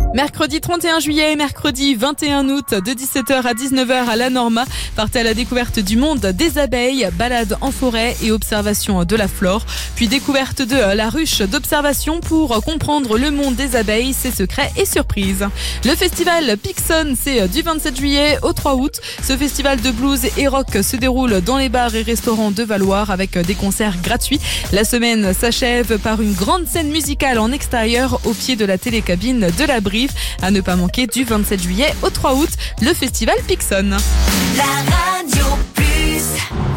Mercredi 31 juillet et mercredi 21 août de 17h à 19h à la Norma. Partez à la découverte du monde des abeilles, balade en forêt et observation de la flore. Puis découverte de la ruche d'observation pour comprendre le monde des abeilles, ses secrets et surprises. Le festival Pixon, c'est du 27 juillet au 3 août. Ce festival de blues et rock se déroule dans les bars et restaurants de Valloire avec des concerts gratuits. La semaine s'achève par une grande scène musicale en extérieur au pied de la télécabine de la Brive. À ne pas manquer du 27 juillet au 3 août, le festival Pixon. La Radio Plus.